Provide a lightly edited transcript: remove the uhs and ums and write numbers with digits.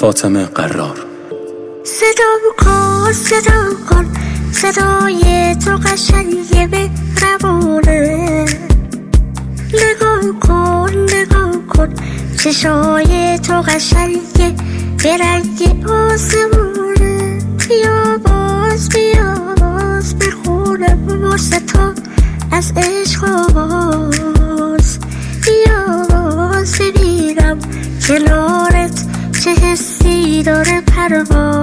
فاطمه قرار. صدا کن صدا کن، صدای تو قشنگه به روانه. نگاه کن چشای تو قشنگه به رنگ آسمونه. بیا باز بخونم واسه تو از عشق آواز. بیا باز ببینم کنارت چه حسی داره پرواز.